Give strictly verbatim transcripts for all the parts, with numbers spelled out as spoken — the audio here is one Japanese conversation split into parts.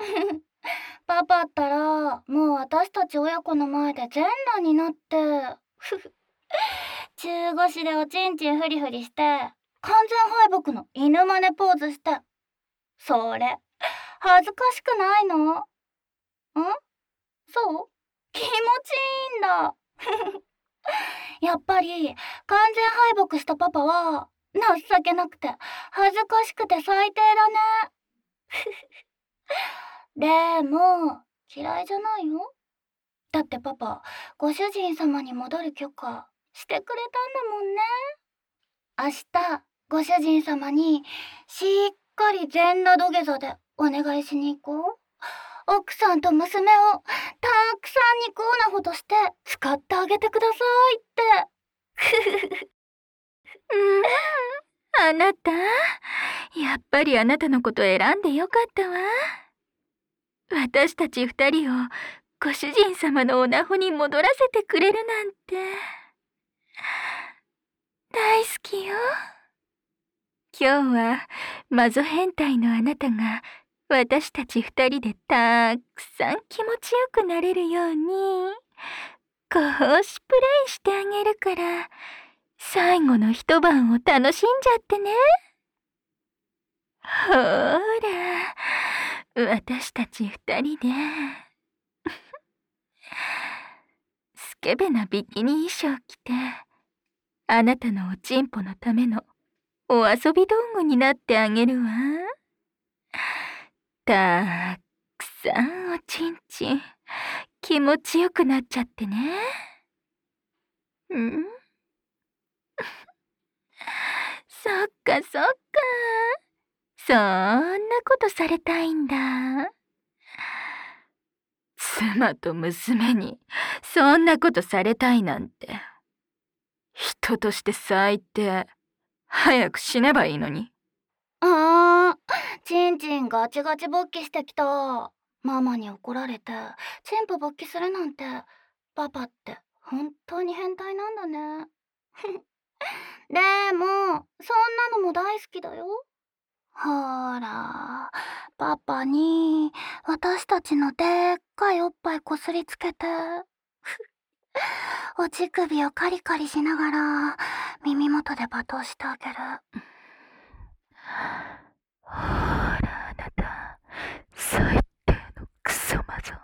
パパったらもう私たち親子の前で全裸になって中腰でおちんちんフリフリして完全敗北の犬真似ポーズして、それ恥ずかしくないの？ん？そう？気持ちいいんだ。やっぱり完全敗北したパパは情けなくて恥ずかしくて最低だね。でも嫌いじゃないよ。だってパパご主人様に戻る許可してくれたんだもんね。明日ご主人様にしっかり全裸土下座でお願いしに行こう。奥さんと娘をたくさん肉オナホとして使ってあげてくださいって。 うん、あなた、やっぱりあなたのこと選んでよかったわ。私たち二人をご主人様のオナホに戻らせてくれるなんて大好きよ。今日はマゾ変態のあなたが私たち二人でたくさん気持ちよくなれるようにこうしプレイしてあげるから、最後の一晩を楽しんじゃってね。ほーら、私たち二人でスケベなビキニ衣装着て、あなたのおちんぽのためのお遊び道具になってあげるわ。たくさんおちんちん気持ちよくなっちゃってね。んそっかそっか、そんなことされたいんだ。妻と娘にそんなことされたいなんて、人として最低。早く死ねばいいのに。 あー、ちんちんガチガチ勃起してきた。ママに怒られてチンポ勃起するなんて、パパって本当に変態なんだね。でもそんなのも大好きだよ。ほら、パパに私たちのでっかいおっぱいこすりつけてお乳首をカリカリしながら耳元で罵倒してあげる。 ほらあなた、最低のクソマゾ。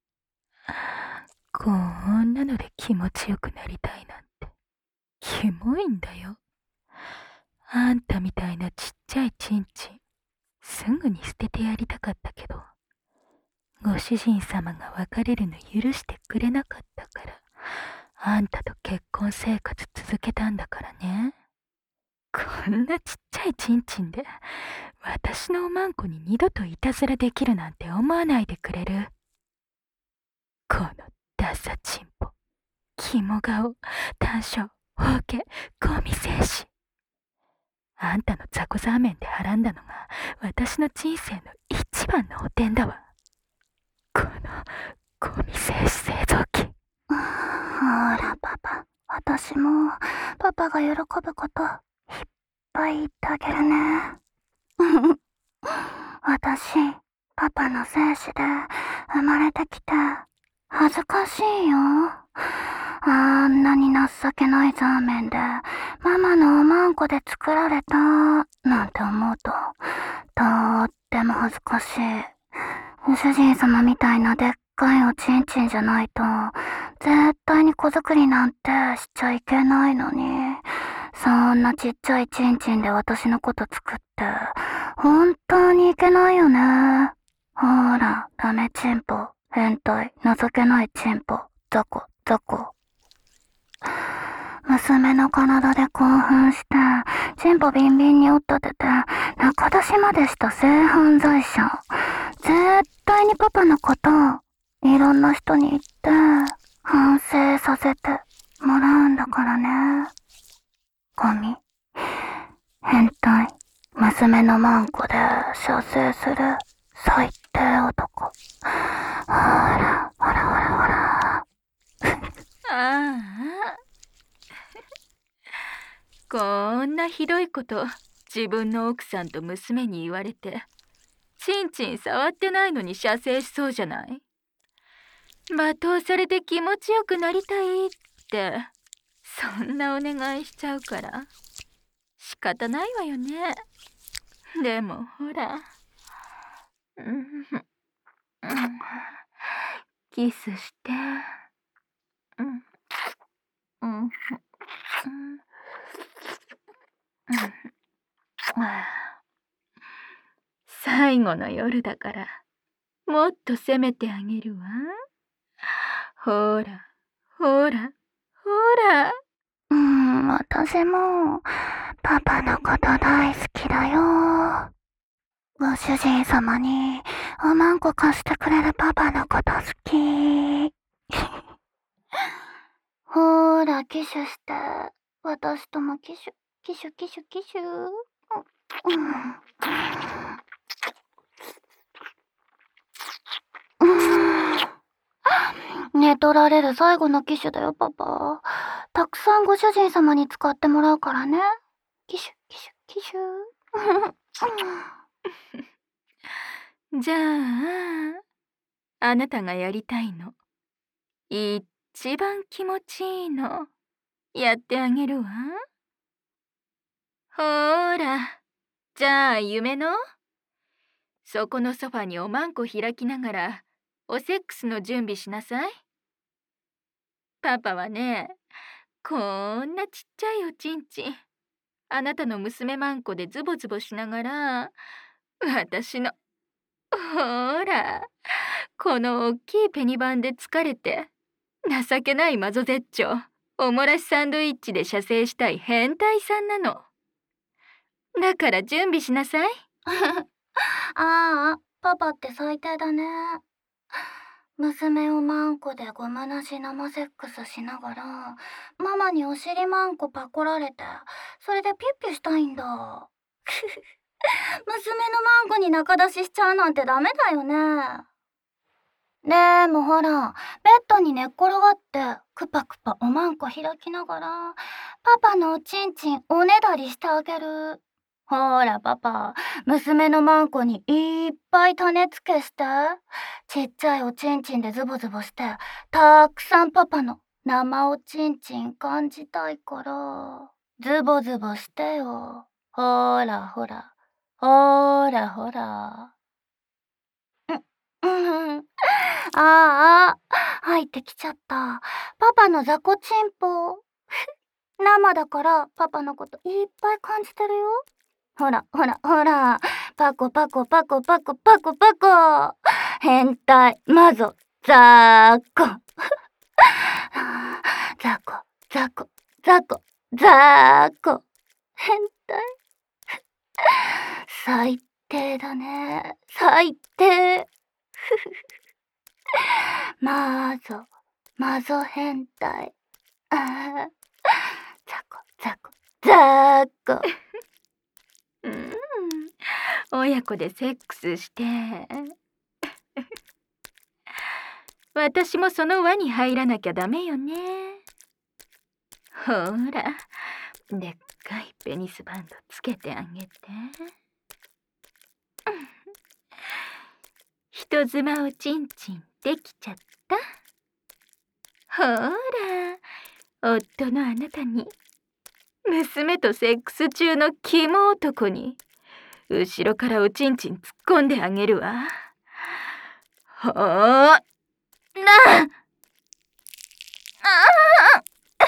こんなので気持ちよくなりたいなんてキモいんだよ。あんたみたいなちっちゃいチンチンすぐに捨ててやりたかったけど、ご主人様が別れるの許してくれなかったから、あんたと結婚生活続けたんだからね。こんなちっちゃいチンチンで私のおまんこに二度といたずらできるなんて思わないでくれる？このダサチンポ、キモ顔、短所、包茎、ゴミ精子。あんたの雑魚ザーメンではらんだのが私の人生の一番の汚点だわ。このゴミ精子製造機。 ほらパパ、私もパパが喜ぶこといっぱい言ってあげるね。私パパの精子で生まれてきて恥ずかしいよ。あんなに情けないザーメンでママのおまんこで作られたなんて思うととっても恥ずかしい。ご主人様みたいなでっかいおちんちんじゃないと絶対に子作りなんてしちゃいけないのに、そんなちっちゃいちんちんで私のこと作って本当にいけないよね。ほら、ダメチンポ、変態、情けないチンポ、ザコ、ザコ。娘の体で興奮して、チンポビンビンに追っ立てて、仲出しまでした性犯罪者。絶対にパパのこと、いろんな人に言って、反省させてもらうんだからね。ゴミ、変態、娘のマンコで射精する最低男。ほら、ほらほらほら。 ああこんなひどいこと自分の奥さんと娘に言われてチンチン触ってないのに射精しそうじゃない？罵倒されて気持ちよくなりたいってそんなお願いしちゃうから仕方ないわよね。でもほら、うん、キスして、うんうんうん最後の夜だからもっと責めてあげるわ。ほらほらほら。 うーん、私もパパのこと大好きだよ。ご主人様におまんこ貸してくれるパパのこと好き。ほーら、キシュして。私ともキシュ、キシュキシュキシュ。うん。寝取られる最後のキシュだよ、パパ。たくさんご主人様に使ってもらうからね。キシュキシュキシュ。 じゃああなたがやりたいの一番気持ちいいのやってあげるわ。ほーら、じゃあ夢のそこのソファにおまんこ開きながらおセックスの準備しなさい。パパはね、こんなちっちゃいおちんちんあなたの娘まんこでズボズボしながら私のほーらこのおっきいペニバンで疲れて情けないマゾ絶頂おもらしサンドイッチで射精したい変態さんなの。だから準備しなさい。 ああ、パパって最低だね。娘をマンコでゴムなし生セックスしながら、ママにお尻マンコパコられて、それでピュッピュしたいんだ。娘のマンコに仲出ししちゃうなんてダメだよね。でもほら、ベッドに寝っ転がってクパクパおまんこ開きながらパパのおちんちんおねだりしてあげる。ほらパパ、娘のマンコにいっぱい種付けして、ちっちゃいおちんちんでズボズボして、たくさんパパの生おちんちん感じたいから、ズボズボしてよ。ほらほらほらほら。うん、ああ、入ってきちゃった。パパの雑魚チンポ。生だからパパのこといっぱい感じてるよ。ほらほらほら、パコパコパコパコパコパコ。変態マゾザーコ。ザコザコザコザーコ。変態最低だね、最低。マゾマゾ変態。あザコザコザコ。 うん、親子でセックスして私もその輪に入らなきゃダメよね。ほら、でっかいペニスバンドつけてあげて。人妻おちんちんできちゃった。ほら、夫のあなたに娘とセックス中のキモ男に後ろからおちんちん突っ込んであげるわ。ほーなあ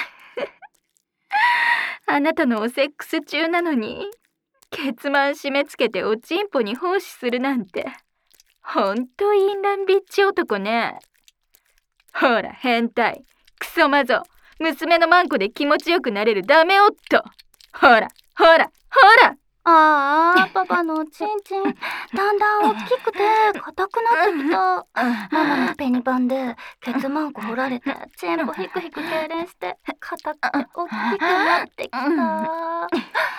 あなたのおセックス中なのにケツマン締め付けておちんぽに奉仕するなんてほんとインランビッチ男ね。ほら変態クソマゾ、娘のマンコで気持ちよくなれるダメ夫。ほらほらほら。 ああ、パパのおちんちんだんだん大きくて硬くなってきた。ママのペニバンでケツマンコ掘られてチンポヒクヒク痙攣して硬くて大きくなってきた。ああ、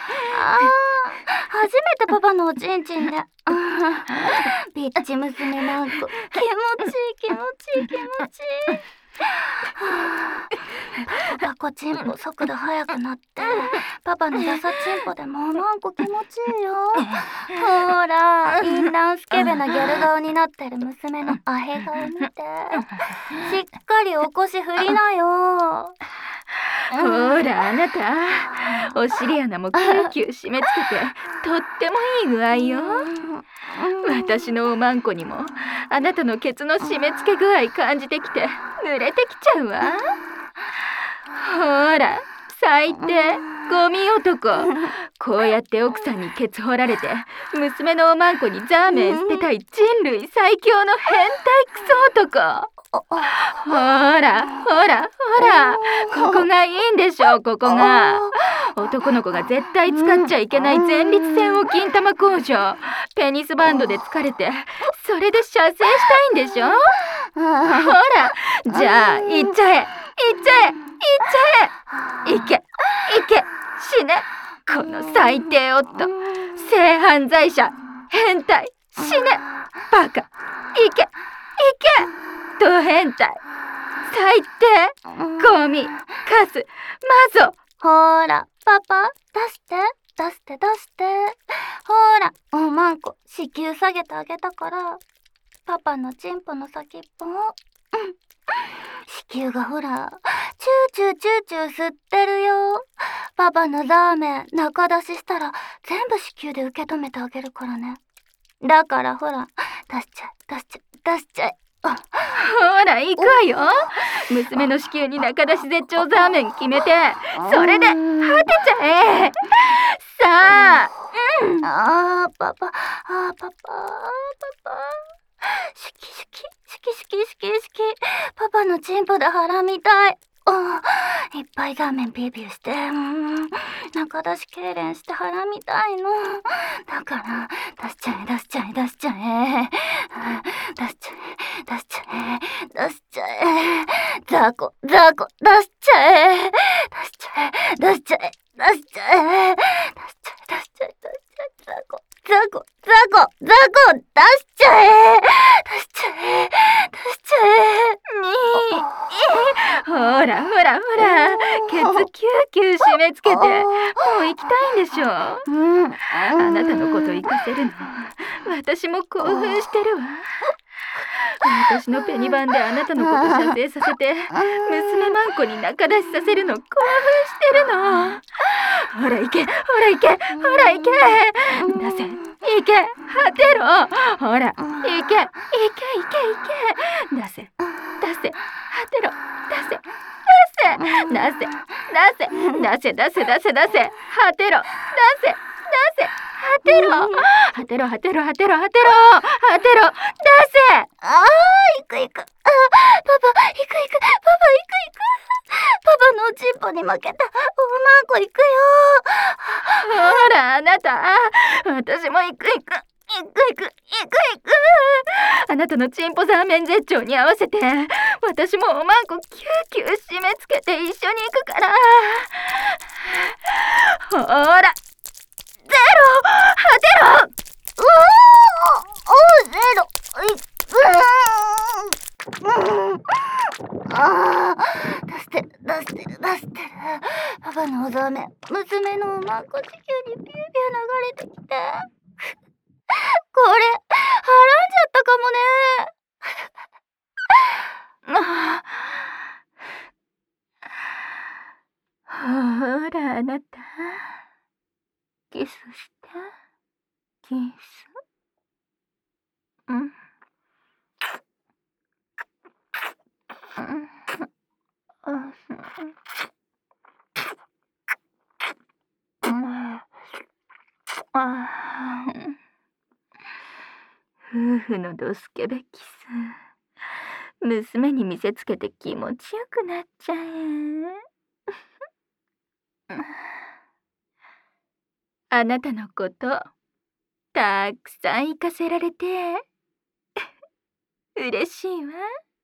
初めてパパのおちんちんで、ビッチ娘マンコ気持ちいい気持ちいい気持ちいい。はあ、 パパコチンポ速度速くなって、パパのダサチンポでもおまんこ気持ちいいよ。ほら、インランスケベなギャル顔になってる娘のアヘ顔見て。しっかりお腰振りなよ。 ほらあなた、お尻穴もキューキュー締め付けてとってもいい具合よ。私のおまんこにもあなたのケツの締め付け具合感じてきて濡れてきちゃうわ。ほら最低ゴミ男。こうやって奥さんにケツ掘られて娘のおまんこにザーメン捨てたい人類最強の変態クソ男。ほらほらほら、ここがいいんでしょ。ここが男の子が絶対使っちゃいけない前立腺を金玉工場。ペニスバンドで疲れてそれで射精したいんでしょ。ほらじゃあ行っちゃえ行っちゃえ行っちゃえ。行け行け死ねこの最低夫、性犯罪者、変態、死ねバカ。行け行けド変態、最低、ゴミ、カス、マゾ。 ほらパパ出して出して出して。ほらおまんこ子宮下げてあげたから、パパのチンポの先っぽも、うん、子宮がほらチューチューチューチュー吸ってるよ。パパのザーメン中出ししたら全部子宮で受け止めてあげるからね。だからほら出しちゃえ出しちゃえ出しちゃえ。 ほら行くわよ。娘の子宮に中出し絶頂ザーメン決めて、それで果てちゃえ。さあ、うん、 あーパパあーパパパパシキシキシキシキシキシキ。パパのチンポで腹みたい。いっぱいザーメンビュービューして、うん、中出し痙攣して腹みたいの。だから出しちゃえ出しちゃえ出しちゃえ出しちゃえ出しちゃえ出しちゃえ。ザコザコ出しちゃえ出しちゃえ出しちゃえ出しちゃえ出しちゃえ出しちゃえ出しちゃえ。ザコザコザコザコ出しちゃえ出しちゃえ出しちゃえ。 にほらほらほら、ケツキューキュー締め付けてもう行きたいんでしょ。あなたのこと行かせるの私も興奮してるわ。私のペニバンであなたのこと射精させて娘マンコに中出しさせるの興奮してるの。ほら行けほら行けほら行け出せ行け果てろ。ほら行け行け行け行け出せ出せ果てろ出せ出せ出せ出せ出せ出せ出せ果てろ出せ出せ果てろ果てろ果てろ果てろ果てろ果てろ出せ。 あー行く行く。あパパ行く行く。パパ行く行く。パパのおちんぽに負けたおまんこ行くよ。 ほらあなた、私も行く行く行く行く行く行く。あなたのチンポザーメン絶頂に合わせて私もおまんこキューキュー締め付けて一緒に行くから。ほらゼロ果てろ。 うおおゼロあー出してる出してる出してる。パパのおザーメン娘のおまんこ地球にビュービュー流れてきてこれはらんじゃったかもね。 ほらあなたキスしてキス。うん夫婦のドスケベキス、娘に見せつけて気持ちよくなっちゃえ。あなたのことたくさん行かせられて嬉しいわ。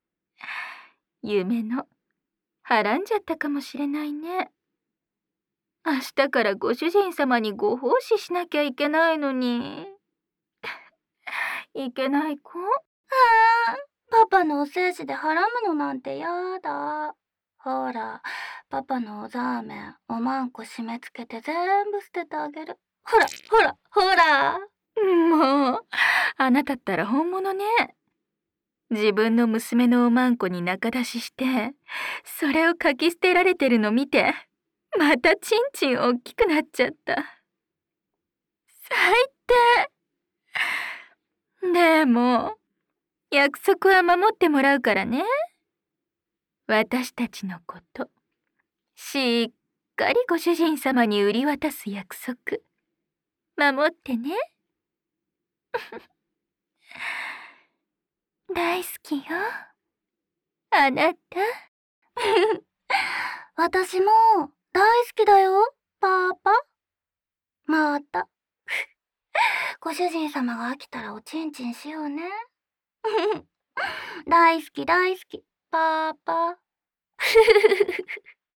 夢のはらんじゃったかもしれないね。明日からご主人様にご奉仕しなきゃいけないのにいけない子。 パパのお精子ではらむのなんてやだ。 ほら、パパのおザーメン、おまんこ締め付けて全部捨ててあげる。ほら、ほら、ほら。 もう、あなたったら本物ね。自分の娘のおまんこに仲出しして、それをかき捨てられてるの見て、またちんちんおっきくなっちゃった。最低。でも、約束は守ってもらうからね。私たちのこと、しっかりご主人様に売り渡す約束、守ってね。大好きよ。あなた。 私も大好きだよ、パパ。また。ご主人様が飽きたらおちんちんしようね。大好き大好き、パパ。